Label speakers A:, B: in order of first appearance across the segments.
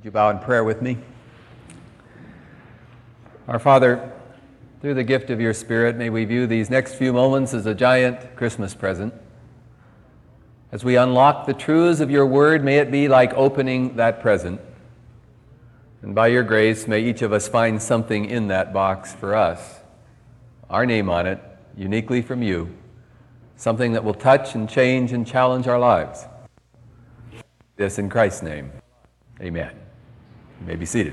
A: you bow in prayer with me? Our Father, through the gift of your Spirit, may we view these next few moments as a giant Christmas present. As we unlock the truths of your word, may it be like opening that present. And by your grace, may each of us find something in that box for us, our name on it, uniquely from you, something that will touch and change and challenge our lives. This in Christ's name, amen. You may be seated.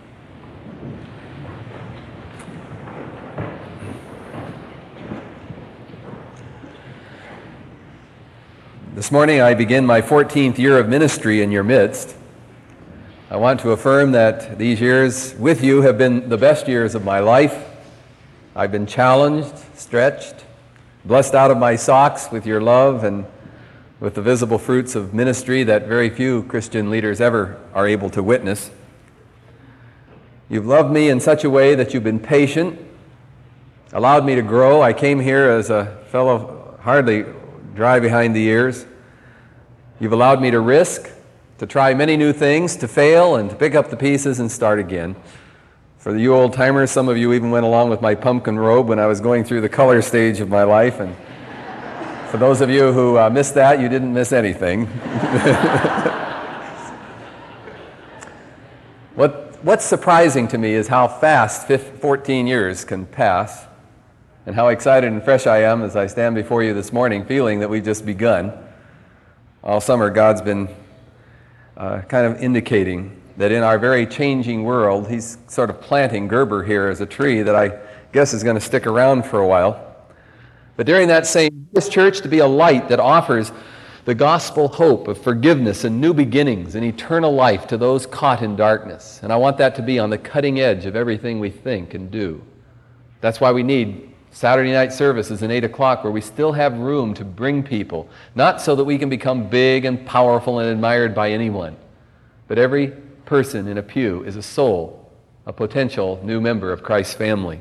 A: This morning I begin my 14th year of ministry in your midst. I want to affirm that these years with you have been the best years of my life. I've been challenged, stretched, blessed out of my socks with your love and with the visible fruits of ministry that very few Christian leaders ever are able to witness. You've loved me in such a way that you've been patient, allowed me to grow. I came here as a fellow hardly dry behind the ears. You've allowed me to risk, to try many new things, to fail, and to pick up the pieces and start again. For you old-timers, some of you even went along with my pumpkin robe when I was going through the color stage of my life. And for those of you who missed that, you didn't miss anything. What's surprising to me is how fast 14 years can pass, and how excited and fresh I am as I stand before you this morning, feeling that we've just begun. All summer, God's been kind of indicating that in our very changing world, He's sort of planting Gerber here as a tree that I guess is going to stick around for a while. But during that same, this church to be a light that offers the gospel hope of forgiveness and new beginnings and eternal life to those caught in darkness. And I want that to be on the cutting edge of everything we think and do. That's why we need Saturday night services at 8 o'clock where we still have room to bring people, not so that we can become big and powerful and admired by anyone, but every person in a pew is a soul, a potential new member of Christ's family.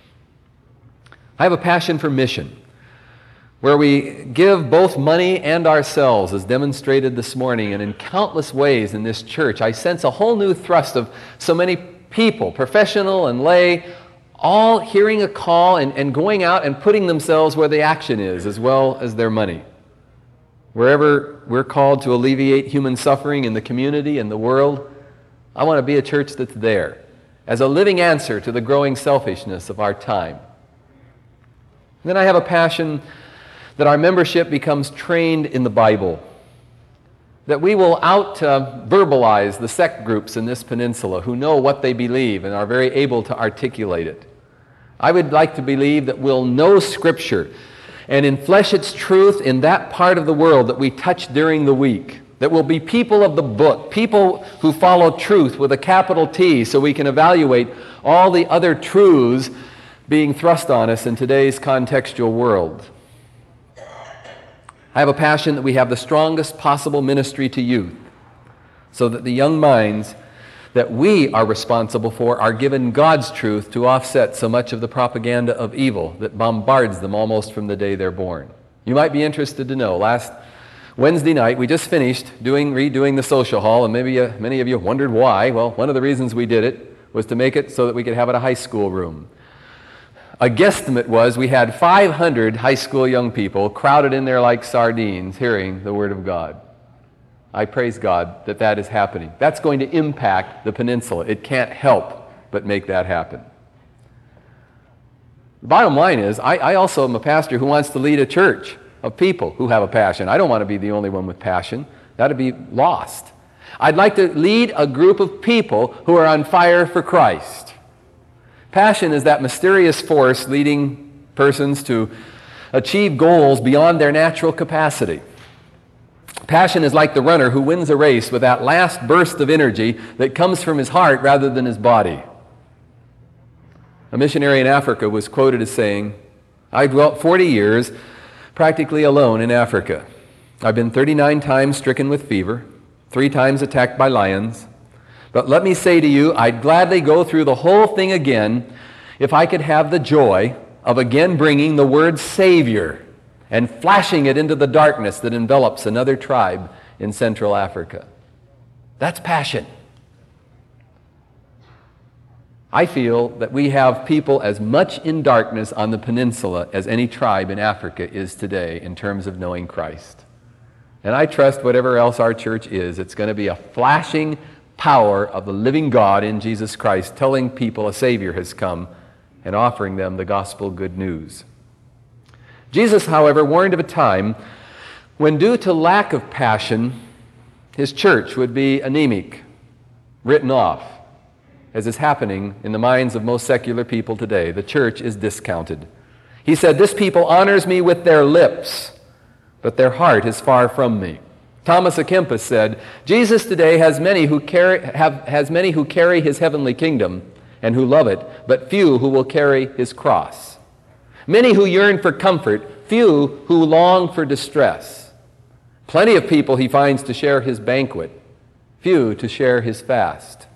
A: I have a passion for mission, where we give both money and ourselves, as demonstrated this morning, and in countless ways in this church. I sense a whole new thrust of so many people, professional and lay, all hearing a call and going out and putting themselves where the action is, as well as their money. Wherever we're called to alleviate human suffering in the community and the world, I want to be a church that's there, as a living answer to the growing selfishness of our time. And then I have a passion that our membership becomes trained in the Bible, that we will out-verbalize the sect groups in this peninsula who know what they believe and are very able to articulate it. I would like to believe that we'll know Scripture and enflesh its truth in that part of the world that we touch during the week, that we'll be people of the book, people who follow truth with a capital T so we can evaluate all the other truths being thrust on us in today's contextual world. I have a passion that we have the strongest possible ministry to youth, so that the young minds that we are responsible for are given God's truth to offset so much of the propaganda of evil that bombards them almost from the day they're born. You might be interested to know, last Wednesday night we just finished redoing the social hall, and maybe many of you wondered why. Well, one of the reasons we did it was to make it so that we could have it a high school room. A guesstimate was we had 500 high school young people crowded in there like sardines hearing the Word of God. I praise God that that is happening. That's going to impact the peninsula. It can't help but make that happen. The bottom line is, I also am a pastor who wants to lead a church of people who have a passion. I don't want to be the only one with passion. That would be lost. I'd like to lead a group of people who are on fire for Christ. Passion is that mysterious force leading persons to achieve goals beyond their natural capacity. Passion is like the runner who wins a race with that last burst of energy that comes from his heart rather than his body. A missionary in Africa was quoted as saying, "I dwelt 40 years practically alone in Africa. I've been 39 times stricken with fever, 3 times attacked by lions. But let me say to you, I'd gladly go through the whole thing again if I could have the joy of again bringing the word Savior and flashing it into the darkness that envelops another tribe in Central Africa." That's passion. I feel that we have people as much in darkness on the peninsula as any tribe in Africa is today in terms of knowing Christ. And I trust whatever else our church is, it's going to be a flashing power of the living God in Jesus Christ, telling people a Savior has come and offering them the gospel good news. Jesus, however, warned of a time when, due to lack of passion, his church would be anemic, written off, as is happening in the minds of most secular people today. The church is discounted. He said, "This people honors me with their lips, but their heart is far from me." Thomas à Kempis said, "Jesus today has many who carry his heavenly kingdom and who love it, but few who will carry his cross. Many who yearn for comfort, few who long for distress. Plenty of people he finds to share his banquet, few to share his fast."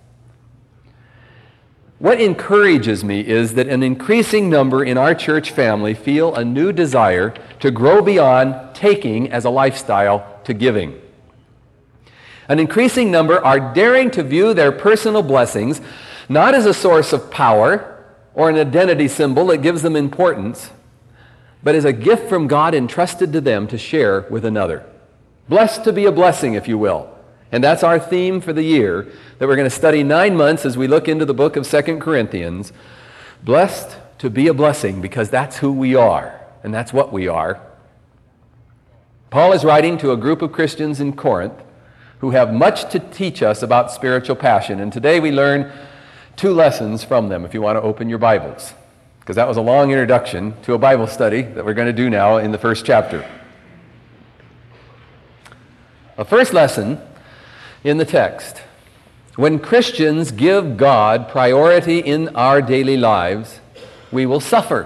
A: What encourages me is that an increasing number in our church family feel a new desire to grow beyond taking as a lifestyle to giving. An increasing number are daring to view their personal blessings not as a source of power or an identity symbol that gives them importance, but as a gift from God entrusted to them to share with another. Blessed to be a blessing, if you will. And that's our theme for the year that we're going to study 9 months as we look into the book of 2 Corinthians. Blessed to be a blessing, because that's who we are, and that's what we are. Paul is writing to a group of Christians in Corinth who have much to teach us about spiritual passion. And today we learn 2 lessons from them, if you want to open your Bibles, because that was a long introduction to a Bible study that we're going to do now in the first chapter. A first lesson in the text: when Christians give God priority in our daily lives, we will suffer.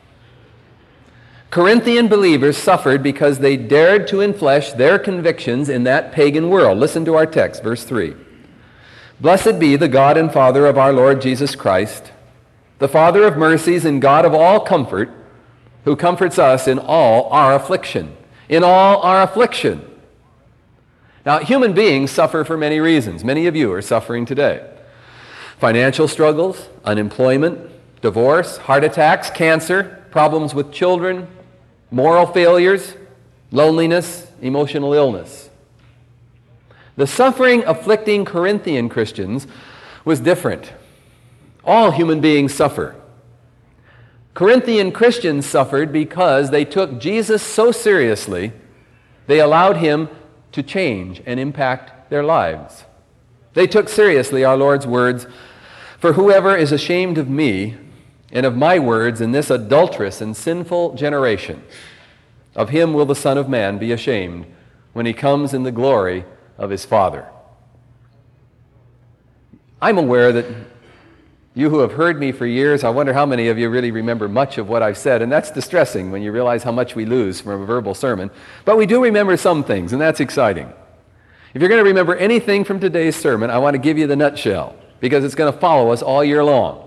A: Corinthian believers suffered because they dared to enflesh their convictions in that pagan world. Listen to our text, verse 3. "Blessed be the God and Father of our Lord Jesus Christ, the Father of mercies and God of all comfort, who comforts us in all our affliction." In all our affliction. Now, human beings suffer for many reasons. Many of you are suffering today. Financial struggles, unemployment, divorce, heart attacks, cancer, problems with children, moral failures, loneliness, emotional illness. The suffering afflicting Corinthian Christians was different. All human beings suffer. Corinthian Christians suffered because they took Jesus so seriously, they allowed him to change and impact their lives. They took seriously our Lord's words, "For whoever is ashamed of me and of my words in this adulterous and sinful generation, of him will the Son of Man be ashamed when he comes in the glory of his Father." I'm aware that you who have heard me for years, I wonder how many of you really remember much of what I've said, and that's distressing when you realize how much we lose from a verbal sermon. But we do remember some things, and that's exciting. If you're going to remember anything from today's sermon, I want to give you the nutshell, because it's going to follow us all year long.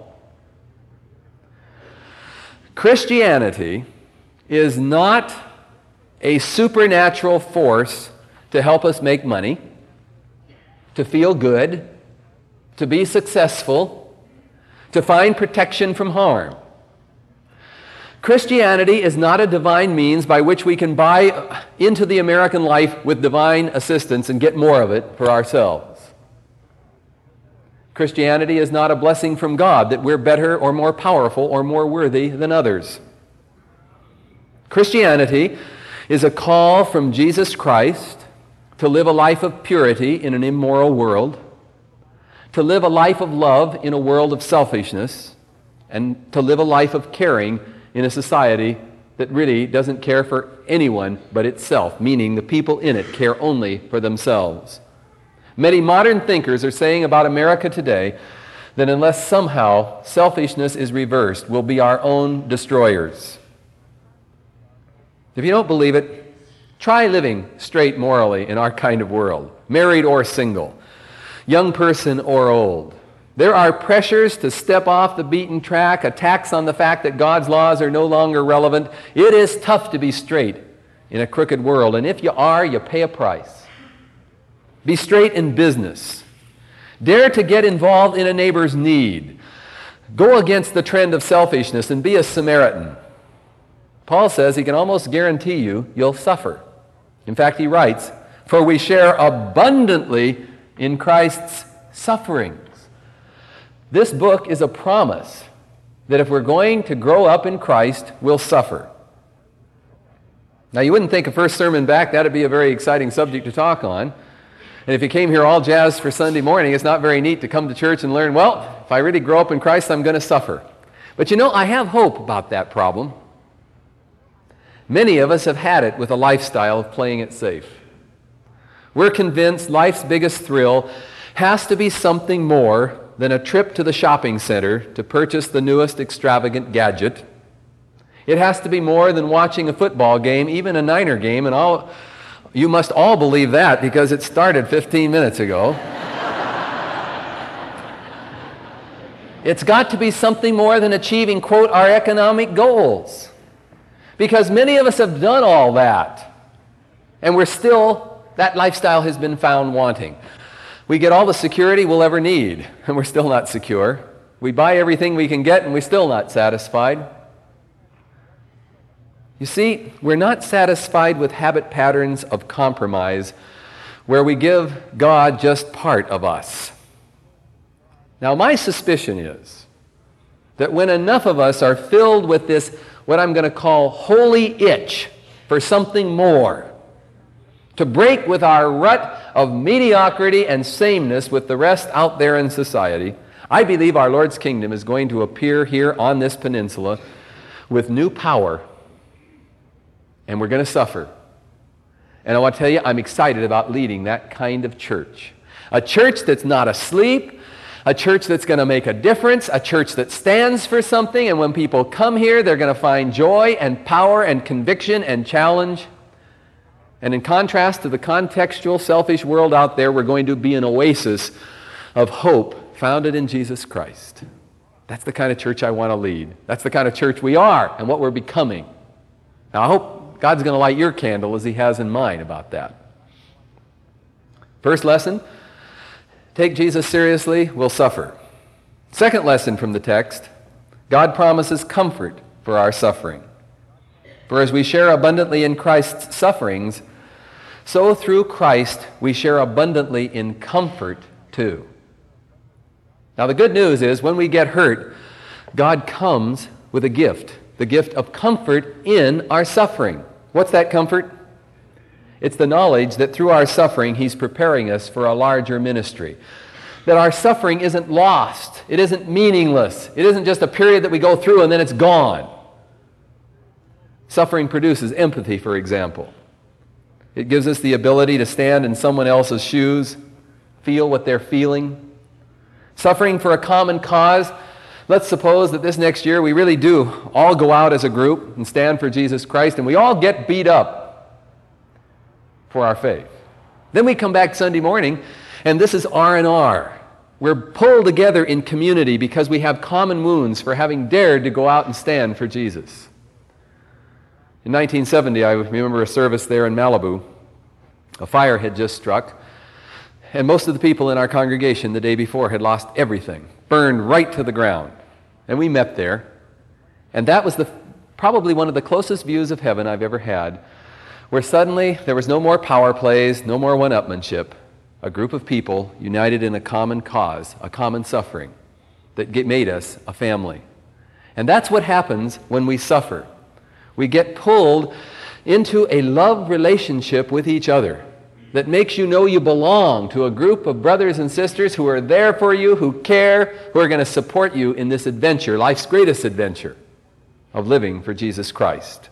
A: Christianity is not a supernatural force to help us make money, to feel good, to be successful, to find protection from harm. Christianity is not a divine means by which we can buy into the American life with divine assistance and get more of it for ourselves. Christianity is not a blessing from God that we're better or more powerful or more worthy than others. Christianity is a call from Jesus Christ to live a life of purity in an immoral world, to live a life of love in a world of selfishness, and to live a life of caring in a society that really doesn't care for anyone but itself, meaning the people in it care only for themselves. Many modern thinkers are saying about America today that unless somehow selfishness is reversed, we'll be our own destroyers. If you don't believe it, try living straight morally in our kind of world, married or single, young person or old. There are pressures to step off the beaten track, attacks on the fact that God's laws are no longer relevant. It is tough to be straight in a crooked world, and if you are, you pay a price. Be straight in business. Dare to get involved in a neighbor's need. Go against the trend of selfishness and be a Samaritan. Paul says he can almost guarantee you'll suffer. In fact, he writes, "For we share abundantly in Christ's sufferings." This book is a promise that if we're going to grow up in Christ, we'll suffer. Now, you wouldn't think a first sermon back that'd be a very exciting subject to talk on. And if you came here all jazzed for Sunday morning, it's not very neat to come to church and learn, well, if I really grow up in Christ, I'm going to suffer. But you know, I have hope about that problem. Many of us have had it with a lifestyle of playing it safe. We're convinced life's biggest thrill has to be something more than a trip to the shopping center to purchase the newest extravagant gadget. It has to be more than watching a football game, even a Niner game, and you must all believe that because it started 15 minutes ago. It's got to be something more than achieving, quote, our economic goals. Because many of us have done all that, and that lifestyle has been found wanting. We get all the security we'll ever need, and we're still not secure. We buy everything we can get, and we're still not satisfied. You see, we're not satisfied with habit patterns of compromise where we give God just part of us. Now, my suspicion is that when enough of us are filled with this, what I'm going to call holy itch for something more, to break with our rut of mediocrity and sameness with the rest out there in society, I believe our Lord's kingdom is going to appear here on this peninsula with new power. And we're going to suffer. And I want to tell you, I'm excited about leading that kind of church. A church that's not asleep, a church that's going to make a difference, a church that stands for something, and when people come here, they're going to find joy and power and conviction and challenge. And in contrast to the contextual, selfish world out there, we're going to be an oasis of hope founded in Jesus Christ. That's the kind of church I want to lead. That's the kind of church we are and what we're becoming. Now, I hope God's going to light your candle as He has in mine about that. First lesson, take Jesus seriously, we'll suffer. Second lesson from the text, God promises comfort for our suffering. For as we share abundantly in Christ's sufferings, so through Christ we share abundantly in comfort too. Now the good news is when we get hurt, God comes with a gift, the gift of comfort in our suffering. What's that comfort? It's the knowledge that through our suffering, He's preparing us for a larger ministry. That our suffering isn't lost. It isn't meaningless. It isn't just a period that we go through and then it's gone. Suffering produces empathy, for example. It gives us the ability to stand in someone else's shoes, feel what they're feeling. Suffering for a common cause. Let's suppose that this next year we really do all go out as a group and stand for Jesus Christ, and we all get beat up for our faith. Then we come back Sunday morning, and this is R&R. We're pulled together in community because we have common wounds for having dared to go out and stand for Jesus. In 1970, I remember a service there in Malibu. A fire had just struck, and most of the people in our congregation the day before had lost everything, burned right to the ground. And we met there, and that was probably one of the closest views of heaven I've ever had, where suddenly there was no more power plays, no more one-upmanship, a group of people united in a common cause, a common suffering that made us a family. And that's what happens when we suffer. We get pulled into a love relationship with each other that makes you know you belong to a group of brothers and sisters who are there for you, who care, who are going to support you in this adventure, life's greatest adventure of living for Jesus Christ.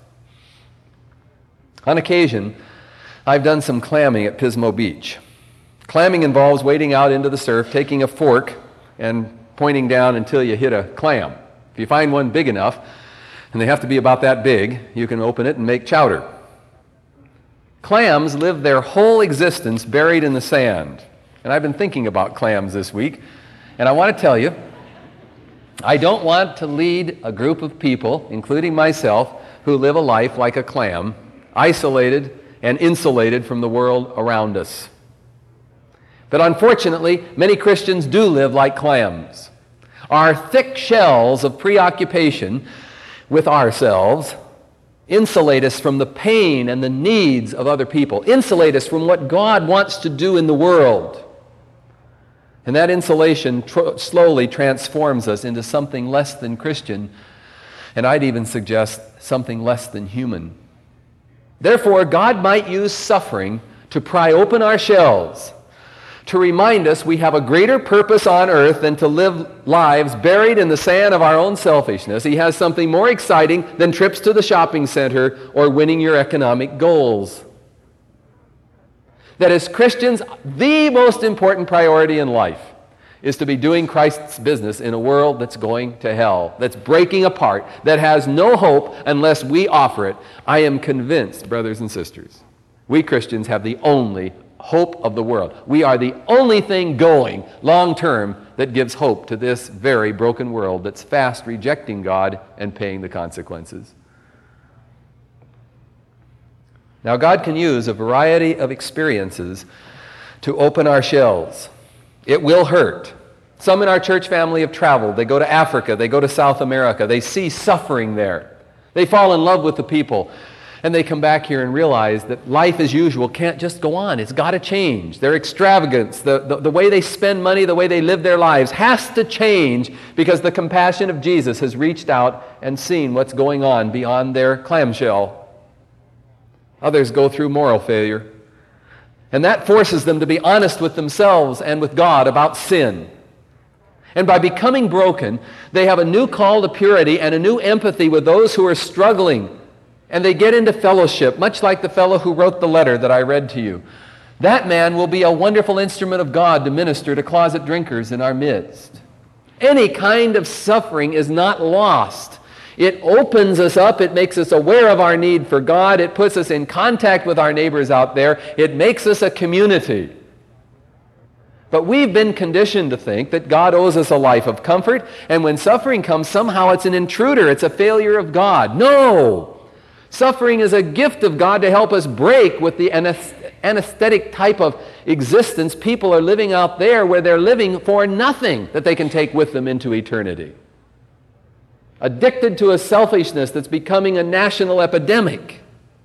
A: On occasion, I've done some clamming at Pismo Beach. Clamming involves wading out into the surf, taking a fork, and pointing down until you hit a clam. If you find one big enough, and they have to be about that big, you can open it and make chowder. Clams live their whole existence buried in the sand. And I've been thinking about clams this week, and I want to tell you, I don't want to lead a group of people, including myself, who live a life like a clam, isolated and insulated from the world around us. But unfortunately, many Christians do live like clams. Our thick shells of preoccupation with ourselves insulate us from the pain and the needs of other people, insulate us from what God wants to do in the world. And that insulation slowly transforms us into something less than Christian, and I'd even suggest something less than human. Therefore, God might use suffering to pry open our shells, to remind us we have a greater purpose on earth than to live lives buried in the sand of our own selfishness. He has something more exciting than trips to the shopping center or winning your economic goals. That as Christians, the most important priority in life is to be doing Christ's business in a world that's going to hell, that's breaking apart, that has no hope unless we offer it. I am convinced, brothers and sisters, we Christians have the only hope of the world. We are the only thing going long term that gives hope to this very broken world that's fast rejecting God and paying the consequences. Now, God can use a variety of experiences to open our shells. It will hurt. Some in our church family have traveled. They go to Africa. They go to South America. They see suffering there. They fall in love with the people. And they come back here and realize that life as usual can't just go on. It's got to change. Their extravagance, the way they spend money, the way they live their lives has to change because the compassion of Jesus has reached out and seen what's going on beyond their clamshell. Others go through moral failure. And that forces them to be honest with themselves and with God about sin. And by becoming broken, they have a new call to purity and a new empathy with those who are struggling. And they get into fellowship, much like the fellow who wrote the letter that I read to you. That man will be a wonderful instrument of God to minister to closet drinkers in our midst. Any kind of suffering is not lost. It opens us up. It makes us aware of our need for God. It puts us in contact with our neighbors out there. It makes us a community. But we've been conditioned to think that God owes us a life of comfort, and when suffering comes, somehow it's an intruder. It's a failure of God. No! Suffering is a gift of God to help us break with the anesthetic type of existence people are living out there, where they're living for nothing that they can take with them into eternity. Addicted to a selfishness that's becoming a national epidemic.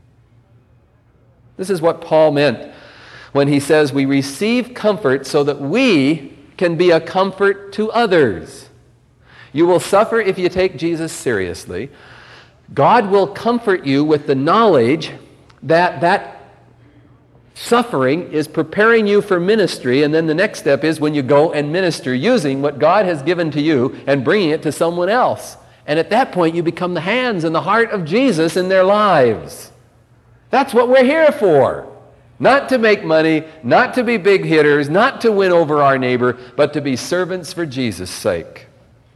A: This is what Paul meant when he says we receive comfort so that we can be a comfort to others. You will suffer if you take Jesus seriously. God will comfort you with the knowledge that that suffering is preparing you for ministry, and then the next step is when you go and minister using what God has given to you and bringing it to someone else. And at that point you become the hands and the heart of Jesus in their lives. That's what we're here for. Not to make money, not to be big hitters, not to win over our neighbor, but to be servants for Jesus' sake.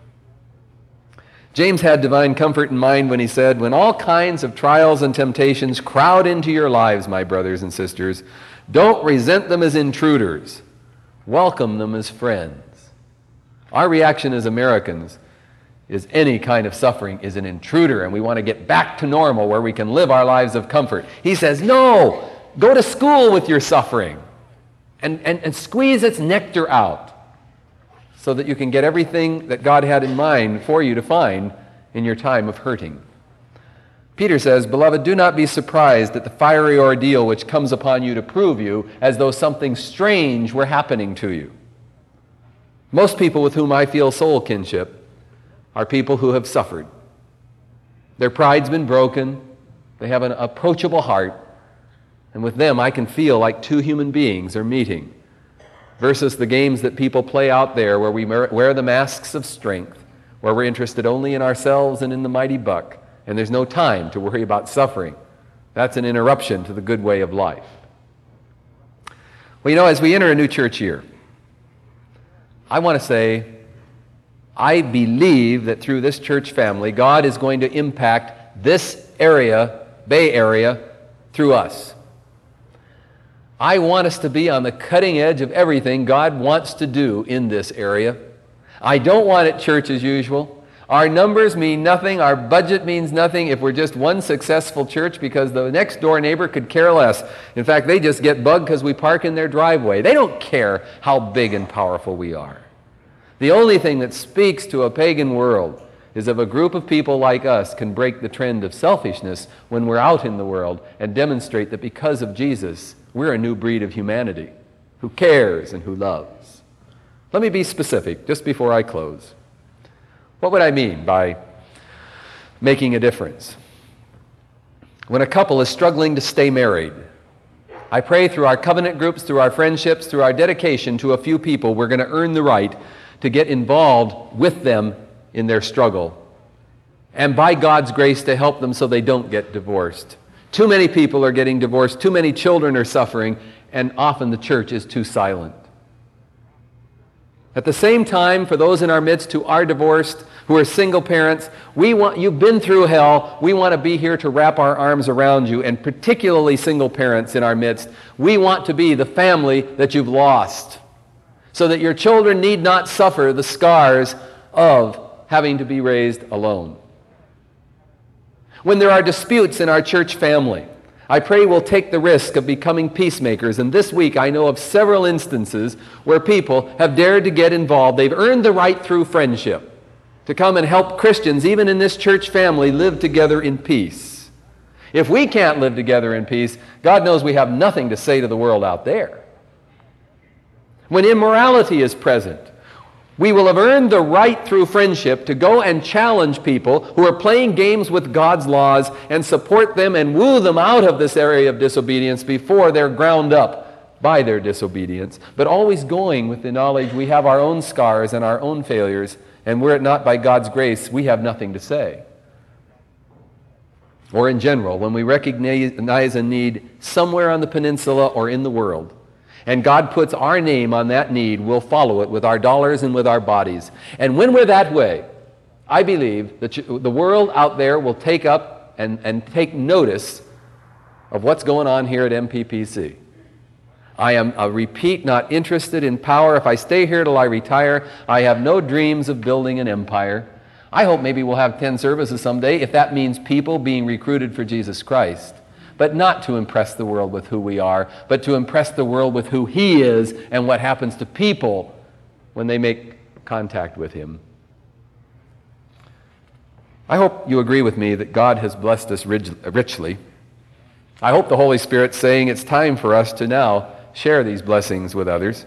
A: James had divine comfort in mind when he said, when all kinds of trials and temptations crowd into your lives, my brothers and sisters, don't resent them as intruders. Welcome them as friends. Our reaction as Americans is any kind of suffering is an intruder, and we want to get back to normal where we can live our lives of comfort. He says, no, go to school with your suffering and squeeze its nectar out, so that you can get everything that God had in mind for you to find in your time of hurting. Peter says, beloved, do not be surprised at the fiery ordeal which comes upon you to prove you, as though something strange were happening to you. Most people with whom I feel soul kinship are people who have suffered. Their pride's been broken. They have an approachable heart. And with them, I can feel like two human beings are meeting, versus the games that people play out there where we wear the masks of strength, where we're interested only in ourselves and in the mighty buck, and there's no time to worry about suffering. That's an interruption to the good way of life. Well, as we enter a new church year, I want to say, I believe that through this church family, God is going to impact this area, Bay Area, through us. I want us to be on the cutting edge of everything God wants to do in this area. I don't want it church as usual. Our numbers mean nothing. Our budget means nothing if we're just one successful church, because the next door neighbor could care less. In fact, they just get bugged because we park in their driveway. They don't care how big and powerful we are. The only thing that speaks to a pagan world is if a group of people like us can break the trend of selfishness when we're out in the world and demonstrate that because of Jesus, we're a new breed of humanity who cares and who loves. Let me be specific just before I close. What would I mean by making a difference? When a couple is struggling to stay married, I pray through our covenant groups, through our friendships, through our dedication to a few people, we're going to earn the right to get involved with them in their struggle, and by God's grace to help them so they don't get divorced. Too many people are getting divorced, too many children are suffering, and often the church is too silent. At the same time, for those in our midst who are divorced, who are single parents, you've been through hell, we want to be here to wrap our arms around you, and particularly single parents in our midst, we want to be the family that you've lost, so that your children need not suffer the scars of having to be raised alone. When there are disputes in our church family, I pray we'll take the risk of becoming peacemakers. And this week I know of several instances where people have dared to get involved. They've earned the right through friendship to come and help Christians, even in this church family, live together in peace. If we can't live together in peace, God knows we have nothing to say to the world out there. When immorality is present, we will have earned the right through friendship to go and challenge people who are playing games with God's laws and support them and woo them out of this area of disobedience before they're ground up by their disobedience, but always going with the knowledge we have our own scars and our own failures, and were it not by God's grace, we have nothing to say. Or in general, when we recognize a need somewhere on the peninsula or in the world, and God puts our name on that need, we'll follow it with our dollars and with our bodies. And when we're that way, I believe that the world out there will take up and take notice of what's going on here at MPPC. I am, repeat, not interested in power. If I stay here till I retire, I have no dreams of building an empire. I hope maybe we'll have 10 services someday, if that means people being recruited for Jesus Christ. But not to impress the world with who we are, but to impress the world with who He is and what happens to people when they make contact with Him. I hope you agree with me that God has blessed us richly. I hope the Holy Spirit's saying it's time for us to now share these blessings with others.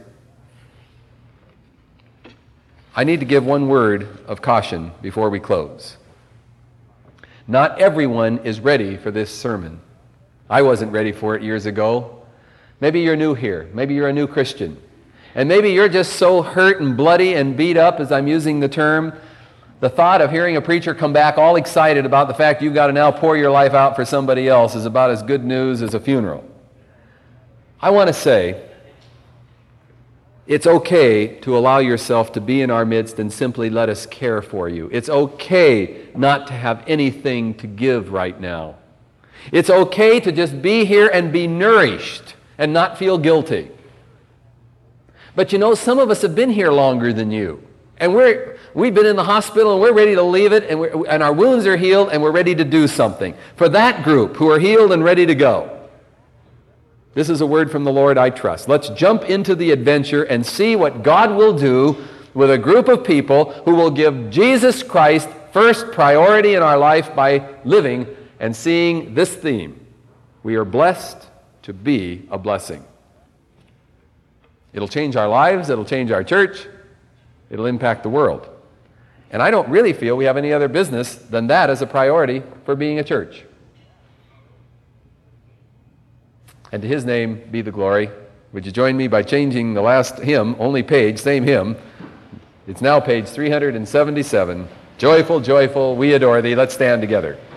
A: I need to give one word of caution before we close. Not everyone is ready for this sermon. I wasn't ready for it years ago. Maybe you're new here. Maybe you're a new Christian. And maybe you're just so hurt and bloody and beat up, as I'm using the term. The thought of hearing a preacher come back all excited about the fact you've got to now pour your life out for somebody else is about as good news as a funeral. I want to say, it's okay to allow yourself to be in our midst and simply let us care for you. It's okay not to have anything to give right now. It's okay to just be here and be nourished and not feel guilty. But you know, some of us have been here longer than you. And we've been in the hospital and we're ready to leave it, and our wounds are healed and we're ready to do something. For that group who are healed and ready to go, this is a word from the Lord I trust. Let's jump into the adventure and see what God will do with a group of people who will give Jesus Christ first priority in our life by living and seeing this theme. We are blessed to be a blessing. It'll change our lives, it'll change our church, it'll impact the world. And I don't really feel we have any other business than that as a priority for being a church. And to His name be the glory. Would you join me by changing the last hymn, only page, same hymn. It's now page 377. Joyful, joyful, we adore Thee. Let's stand together.